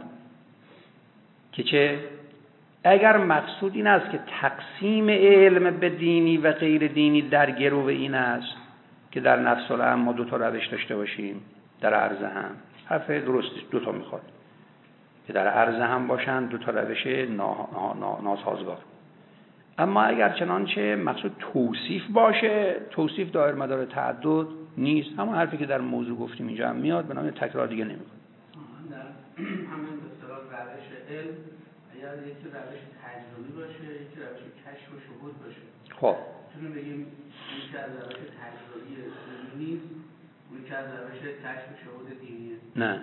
که چه؟ اگر مقصود این است که تقسیم علم به دینی و غیر دینی در گرو این است که در نفس الامر ما دو تا روش داشته باشیم، در عرض هم حرف درستی، دو تا میخواد که در عرض هم باشن، دو تا روش ناسازگار. اما اگر چنانچه مقصود توصیف باشه، توصیف دایر مدار تعدد نیست، همون حرفی که در موضوع گفتیم اینجا هم میاد، به نام تکرار دیگه نمیکنه.
در همین اصطلاح روش علم اگر یکی روش تجربی باشه، یکی روش کشف و شهود باشه،
خب
میتونیم بگیم یکی از روش تجربی علمی نیست، یکی از روش کشف و شهود دینیه؟
نه،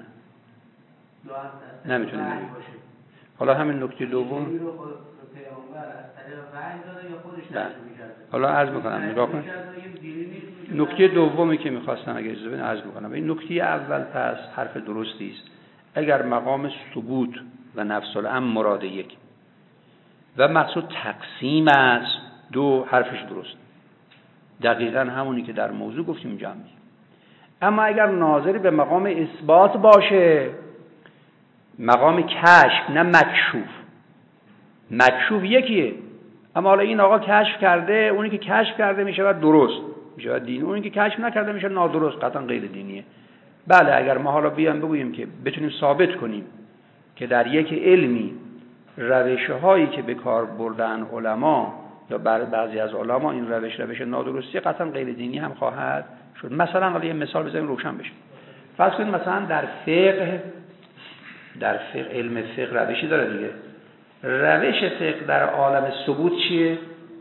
نمیتونیم بگیم. حالا همین نکته دوم
پیامبر از طریق وحی داده یا خودش تجربه کرده؟
حالا عرض میکنم، نگاه کن. نکته دومی که میخواستم اگه اجازه بدین عرض میکنم. این نکته اول پس حرف درستی است. اگر مقام ثبوت و نفس الامر مراد یک و مقصود تقسیم است دو، حرفش درست، دقیقاً همونی که در موضوع گفتیم اینجا هم میگه. اما اگر ناظر به مقام اثبات باشه، مقام کشف نه مکشوف، مکشوف یکیه، اما حالا این آقا کشف کرده، اونی که کشف کرده میشه درست، میشه دین، اونی که کشف نکرده میشه نادرست، قطعا غیر دینیه. بله، اگر ما حالا بیان بگوییم که بتونیم ثابت کنیم که در یک علمی روش‌هایی که به کار بردن علما یا بعضی از علما این روش نادرستی، قطعا غیر دینی هم خواهد شد. مثلا حالا یه مثال بزنیم روشن بشه. فرض کنید مثلا در فقه علم فقه روشی داره دیگه. روش فقه در عالم ثبوت چیه؟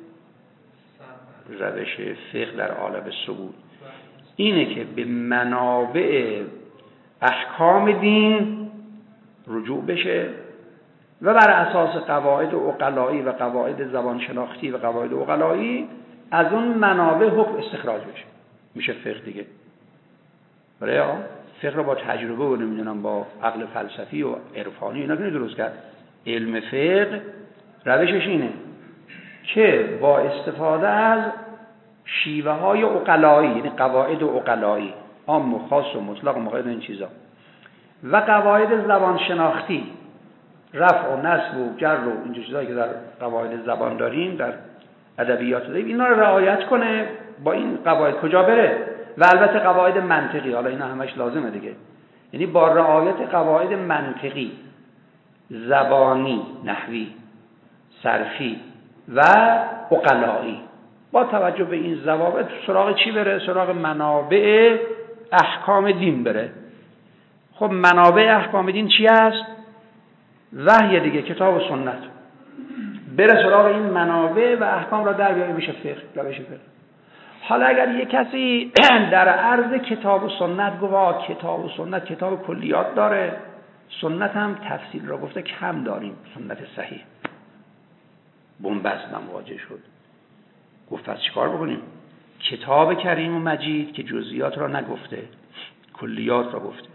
روش فقه در عالم ثبوت اینه که به منابع احکام دین رجوع بشه و بر اساس قواعد عقلایی و قواعد زبان شناختی و قواعد عقلایی از اون منابع حکم استخراج بشه، میشه فقه دیگه. برای فقه رو با تجربه و نمیدونم با عقل فلسفی و عرفانی اینا که درست کرد. علم فقه روشش اینه که با استفاده از شیوه های عقلایی، یعنی قواعد عقلایی، عام و خاص و مطلق و مقید و این چیزا، و قواعد زبان شناختی، رفع و نصب و جر و این چیزایی که در قواعد زبان داریم، در ادبیات داریم، اینا رو رعایت کنه. با این قواعد کجا بره؟ و البته قواعد منطقی، حالا اینا همش لازمه دیگه، یعنی با رعایت قواعد منطقی، زبانی، نحوی، صرفی و عقلایی، با توجه به این ضوابط سراغ چی بره؟ سراغ منابع احکام دین بره. خب منابع احکام دین چی است؟ وحی دیگه، کتاب و سنت. بره سراغ این منابع و احکام را در بیاره، میشه فقه، روش فقه. حالا اگر یک کسی در عرض کتاب و سنت گفت کتاب و سنت کتاب کلیات داره، سنت هم تفصیل را گفته کم داریم، سنت صحیح، بنبست مواجه شد. گفت پس چیکار بکنیم؟ کتاب کریم و مجید که جزئیات را نگفته، کلیات را گفته.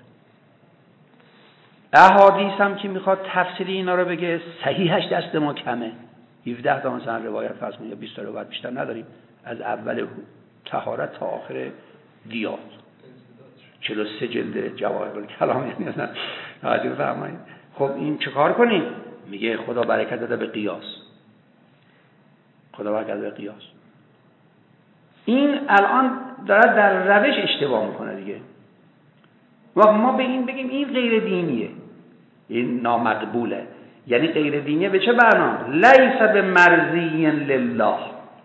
احادیث هم که میخواد تفسیری اینا رو بگه، صحیحش دست ما کمه، 17 تا مثلا روایت فرض کنید یا 20 تا روایت بیشتر نداریم، از اول طهارت تا آخر دیات، 43 جلد جواهر الکلام، یعنی مثلا توجه فرمایید. خب این چیکار کنیم؟ میگه خدا برکت داده به قیاس، خدا برکت داده به قیاس. این الان داره در روش اشتباه میکنه دیگه. و ما به این بگیم این غیر دینیه، این نامقبوله، یعنی غیر دینیه به چه معنا؟ لیس بمرضی لله.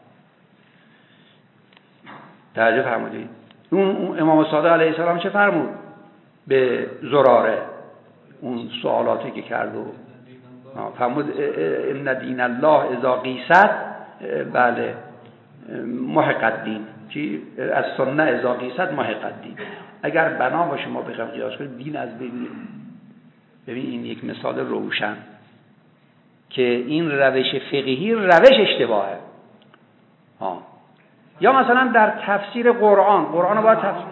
توجه فرمودید؟ اون امام صادق علیه السلام چه فرمود به زراره؟ اون سوالاتی که کرد و فرمود ان دین الله اذا قیست، بله، محق الدین که از سنه اذا قیست محق الدین. اگر بنا باشه ما بخوایم قیاس کنیم دین از بین میره. ببین این یک مثال روشن که این روش فقهی روش اشتباهه. یا مثلا در تفسیر قرآن رو باید تفسیر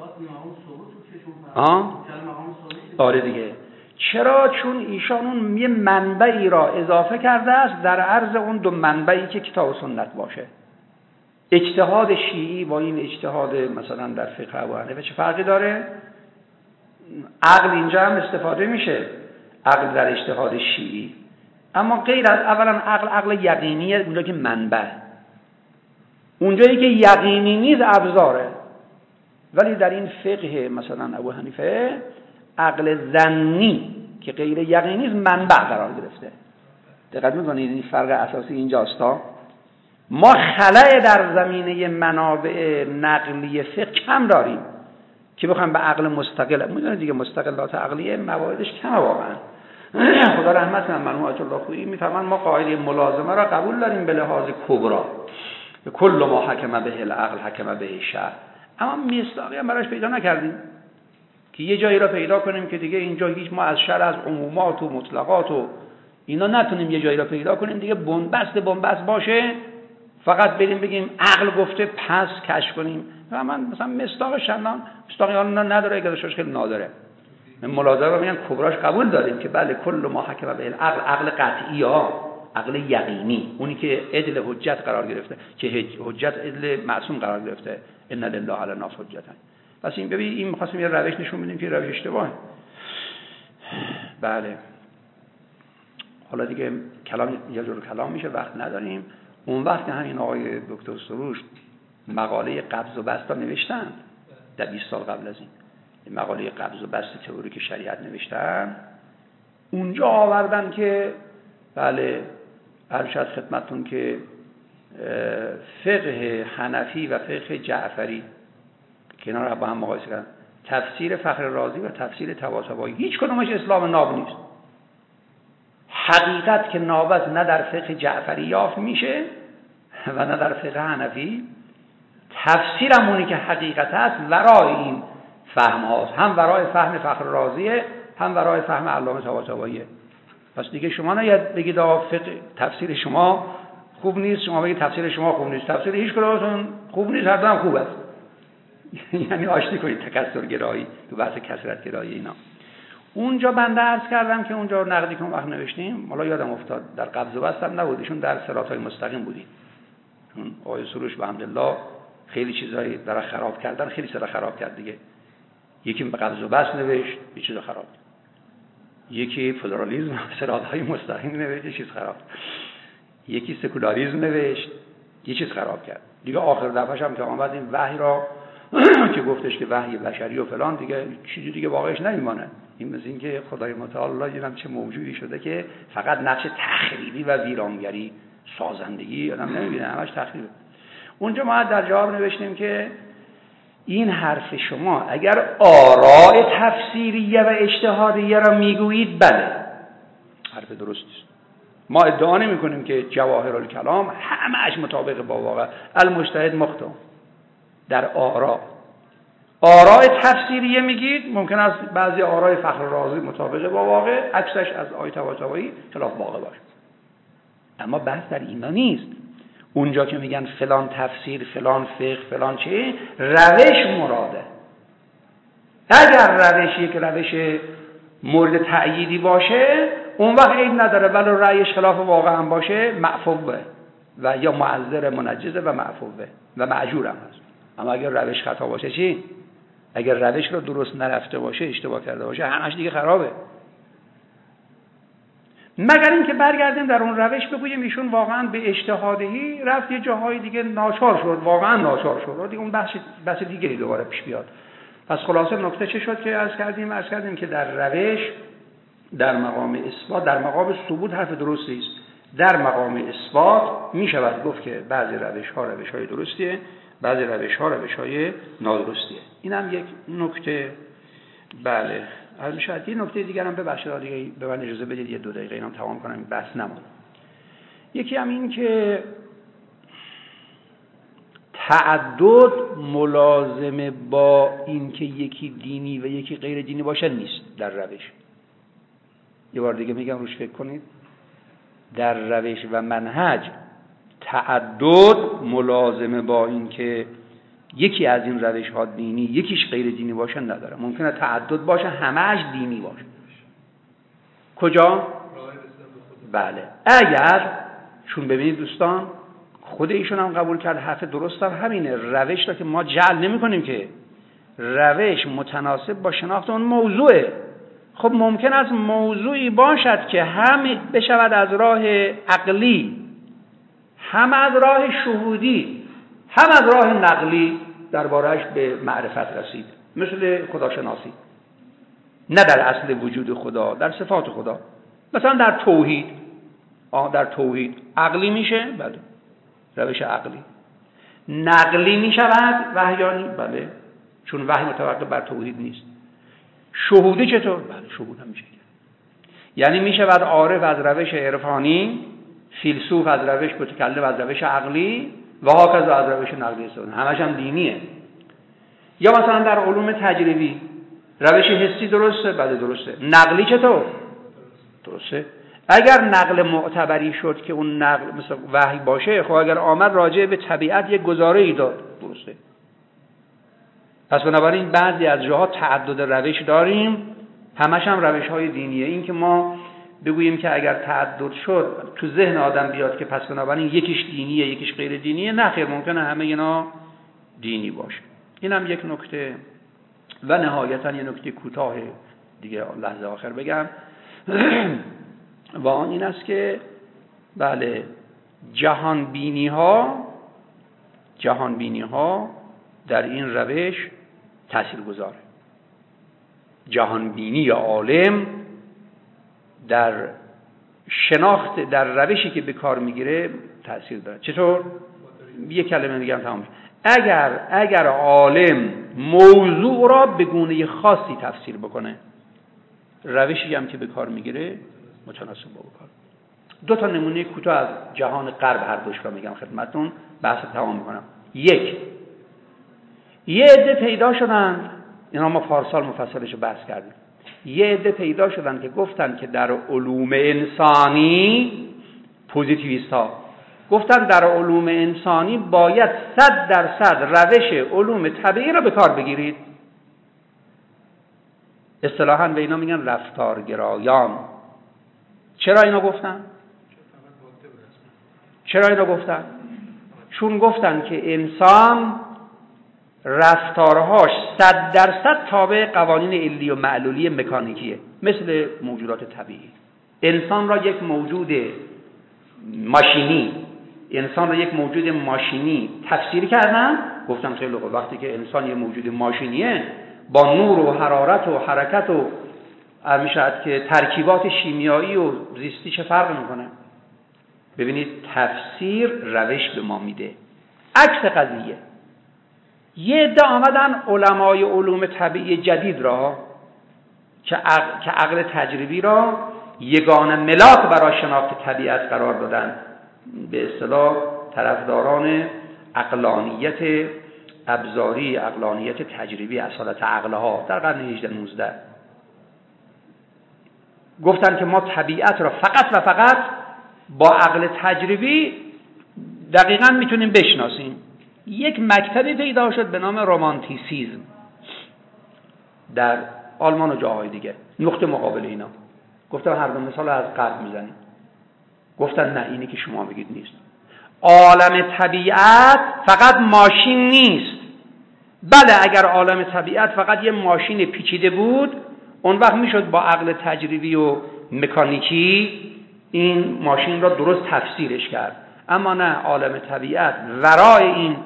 آره دیگه. چرا؟ چون ایشان اون یه منبعی را اضافه کرده است در عرض اون دو منبعی که کتاب و سنت باشه. اجتهاد شیعی با این اجتهاد مثلا در فقه ابو حنیفه چه فرقی داره؟ عقل اینجا هم استفاده میشه، عقل در اجتهاد شیعی، اما غیر از اولا عقل یقینیه، اونجا که منبع، اونجایی که یقینی نیست ابزاره. ولی در این فقه مثلا ابو حنیفه عقل ظنی که غیر یقینی نیست منبع قرار گرفته. دقت می‌کنید این فرق اساسی اینجاست. ما خلأ در زمینه منابع نقلی فقه کم داریم که بخوایم به عقل مستقل، میدونید دیگه مستقلات عقلیه مواردش کمه واقعا. خدا رحمت کنه مرحوم آیت الله خویی میفرمایند ما قاعده ملازمه را قبول داریم به لحاظ کبرا، کل ما حکم به العقل حکم به الشرع، اما مصداقی هم براش پیدا نکردیم که یه جایی را پیدا کنیم که دیگه اینجا هیچ ما از شرع، از عمومات و مطلقات و اینا نتونیم یه جایی را پیدا کنیم دیگه بنبست باشه فقط بریم بگیم عقل گفته پس کش کنیم. و من مثلا مصداقی حالا نداره، اگرش خیلی نادره. من ملازمه رو میگن کبراش قبول داریم که بله کل ما حکم به العقل، عقل قطعی ها، عقل یقینی، اونی که عدل حجت قرار گرفته، که حجت عدل معصوم قرار گرفته، ان لله علی الناس حجتا. پس این ببین این می‌خواستیم یه روش نشون بدیم که روش اشتباهه. بله حالا دیگه کلام یه جور کلام میشه، وقت نداریم. اون وقت که همین آقای دکتر سروش مقاله قبض و بسط نوشتن در 20 سال قبل از این مقاله قبض و بسط تئوریک شریعت نوشتن، اونجا آوردن که بله ارشد خدمتتون که فقه حنفی و فقه جعفری کنار با هم مقایسه کردن، تفسیر فخر رازی و تفسیر طباطبایی هیچ کدومش اسلام ناب نیست. حقیقت که ناب است نه در فقه جعفری یافت میشه و نه در فقه حنفی. تفسیرم اونی که حقیقت است ورای این فهم هاست، هم ورای فهم فخر رازیه هم ورای فهم علامه طباطباییه. پس دیگه شما نید بگید فقه تفسیر شما خوب نیست، شما بگید تفسیر شما خوب نیست، تفسیر هیچ کدومتون خوب نیست، هر دوم خوب است. یعنی آشتی کنید تکثر گرایی تو بحث کثرت گرایی اینا. اونجا بنده عرض کردم که اونجا نقدی که اون وقت نوشتیم، حالا یادم افتاد در قبض و بسط هم نبودیشون، در صراط‌های مستقیم بودیم. اون آقای سروش بحمدالله خیلی چیزایی در خراب کردن، خیلی چیزا خراب کرد دیگه. یکی به قبض و بسط نوشت، یه چیز خراب کرد. یکی فدرالیسم صراط‌های مستقیم نوشت، یه چیز خراب. یکی سکولاریسم نوشت، یه چیز خراب کرد. دیگه آخر دفعه‌ش هم که آمد این وحی را که گفتش که وحی بشری و فلان، دیگه چیزی دیگه واقعش نمیمونه. این مثل این که خدای متعال یه چه موجودی شده که فقط نقش تخریبی و ویرانگری، سازندگی آدم نمیبینه، همش تخریبه. اونجا ما در جواب نوشتیم که این حرف شما اگر آراء تفسیریه و اجتهادیه را میگویید بله حرف درست است. ما ادعا نمی کنیم که جواهرالکلام همش مطابق با واقع، المجتهد مخطئ. در آراء تفسیریه میگید ممکن است بعضی آراء فخر رازی مطابق با واقع، عکسش از آیه طباطبایی خلاف واقع باشه. اما بحث در اینا نیست. اونجا که میگن فلان تفسیر، فلان فقه، فلان چه، روش مراده. اگر روشی که روش مورد تأییدی باشه اون وقت عیب نداره، ولی رأیش خلاف واقع هم باشه معفوه و یا معذر منجزه و معفوه و معجور هم هست. اما اگر روش خطا باشه چی؟ اگر روش رو درست نرفته باشه، اشتباه کرده باشه، همش دیگه خرابه. مگر اینکه برگردیم در اون روش بگوییم ایشون واقعا به اجتهادی رفت یه جاهای دیگه ناچار شد، واقعا ناچار شد، دیگه اون بحث دیگری دوباره پیش بیاد. پس خلاصه نکته چه شد که عرض کردیم که در روش در مقام اثبات، در مقام ثبوت حرف درستی است. در مقام اثبات می شود گفت که بعضی روش‌های درستیه، بعضی روش‌ها روش‌های نادرستیه. اینم یک نکته. بله شاید یه نکته دیگر هم ببخشید دیگه به من اجازه بدید یه 2 دقیقه اینم تمام کنم، این بحث نمونه. یکی هم این که تعدد ملازمه با این که یکی دینی و یکی غیر دینی باشه نیست در روش. یه بار دیگه میگم روش فکر کنید. در روش و منهج تعدد ملازمه با این که یکی از این روش ها دینی یکیش غیر دینی باشه نداره. ممکنه تعدد باشه همه‌اش دینی باشه. کجا؟ بله. اگر چون ببینید دوستان خود ایشون هم قبول کرد حرف درست هم همینه، روش را که ما جعل نمی کنیم که روش متناسب با شناخت اون موضوعه. خب ممکن است موضوعی باشد که هم بشود از راه عقلی، هم از راه شهودی، هم از راه نقلی درباره‌اش به معرفت رسید، مثل خداشناسی، نه در اصل وجود خدا، در صفات خدا. مثلا در توحید، در توحید عقلی میشه، بله، روش عقلی. نقلی میشود وحیانی، بله، چون وحی متوقف بر توحید نیست. شهودی چطور؟ بله، شهود هم میشه. یعنی میشود عارف از روش عرفانی، فیلسوف از روش متکلم از روش عقلی و هاکذا از روش نقلی استفاده. همش هم دینیه. یا مثلا در علوم تجربی روش حسی درسته، بله درسته. نقلی چطور؟ درسته. اگر نقل معتبری شد که اون نقل مثل وحی باشه، خب اگر آمد راجع به طبیعت یک گزاره‌ای داد، درسته. پس بنابراین بعضی از جاها تعدد روش داریم، همش هم روش‌های دینیه. این که ما بگوییم که اگر تعدد شد تو ذهن آدم بیاد که پس بنابراین یکیش دینیه یکیش غیر دینیه، نه خیر، ممکنه همه اینا دینی باشه. اینم یک نکته. و نهایتاً یه نکته کوتاه دیگه لحظه آخر بگم و آن این است که بله جهان بینی ها در این روش تأثیر گذاره. جهان بینی یا عالم در شناخت در روشی که به کار میگیره تأثیر داره. چطور؟ یه کلمه میگم تمام. اگر عالم موضوع را به گونه خاصی تفسیر بکنه، روشی هم که به کار میگیره متناسب با کار. دو تا نمونه کوتاه از جهان غرب هر دوش را میگم خدمتتون، بحث تمام میکنم. یه عده پیدا شدن، اینا ما پارسال مفصلش رو بحث کردیم. یه عده پیدا شدن که گفتن که در علوم انسانی، پوزیتیویست‌ها گفتن در علوم انسانی باید 100% روش علوم طبیعی را به کار بگیرید. اصطلاحاً به اینا میگن رفتارگرایان. چرا اینو گفتن؟ چون گفتن که انسان رفتارهاش 100% تابع قوانین علی و معلولی مکانیکیه، مثل موجودات طبیعی. انسان را یک موجود ماشینی تفسیر کردن، گفتم خیلی خوب، وقتی که انسان یک موجود ماشینیه با نور و حرارت و حرکت و میشد که ترکیبات شیمیایی و زیستی چه فرق میکنه؟ ببینید تفسیر روش به ما میده. عکس قضیه یه عده آمدن علمای علوم طبیعی جدید را که عقل تجربی را یگانه ملاک برای شناخت طبیعت قرار دادن، به اصطلاح طرفداران عقلانیت ابزاری، عقلانیت تجربی، اصالت عقلها در قرن 18-19 گفتن که ما طبیعت را فقط و فقط با عقل تجربی دقیقاً میتونیم بشناسیم. یک مکتبی پیدا شد به نام رومانتیسیزم در آلمان و جاهای دیگه. نقطه مقابل اینا گفتم هر دو مثال از غرب میزنیم. گفتن نه، اینی که شما بگید نیست. عالم طبیعت فقط ماشین نیست. بله، اگر عالم طبیعت فقط یه ماشین پیچیده بود، اون وقت میشد با عقل تجربی و مکانیکی این ماشین را درست تفسیرش کرد. اما نه، عالم طبیعت ورای این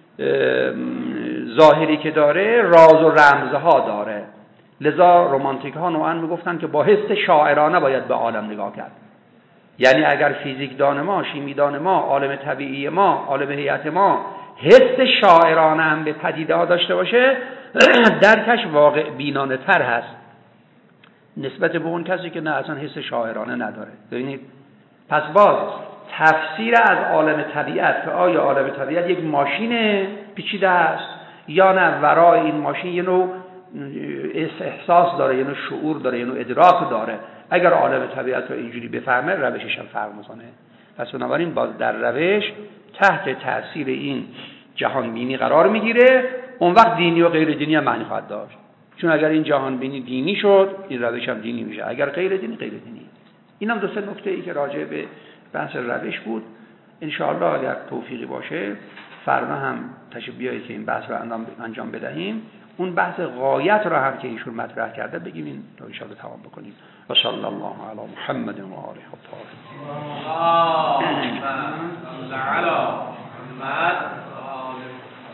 ظاهری که داره راز و رمزها داره. لذا رومانتیک ها نوعاً میگفتن که با حس شاعرانه باید به عالم نگاه کرد. یعنی اگر فیزیک دان ما، شیمی دان ما، عالم طبیعی ما، عالم هیئت ما حس شاعرانه هم به پدیده ها داشته باشه، درکش واقع بینانه تر هست نسبت به اون کسی که نه اصلا حس شاعرانه نداره. ببینید، پس باز تفسیر از عالم طبیعت که آیا عالم طبیعت یک ماشین پیچیده است یا نه ورای این ماشین یه نوع احساس داره، یه نوع شعور داره، یه نوع ادراک داره. اگر عالم طبیعت رو اینجوری بفهمه روشش هم فرق میکنه. پس بنابراین باز در روش تحت تاثیر این جهان بینی قرار میگیره. اون وقت دینی و غیر دینی هم معنی خواهد داشت، چون اگر این جهان بینی دینی شد این روش هم دینی میشه، اگر غیر دینی غیر دینی. این هم دو سه نکته ای که راجع به بحث روش بود. ان شاء الله اگر توفیقی باشه فردا هم تشریف بیایید که این بحث رو انجام بدهیم. اون بحث غایت رو هم که ایشون مطرح کرده بگیم این رو ان شاء الله تمام بکنیم. و صلی الله علی محمد و آله الطاهرین.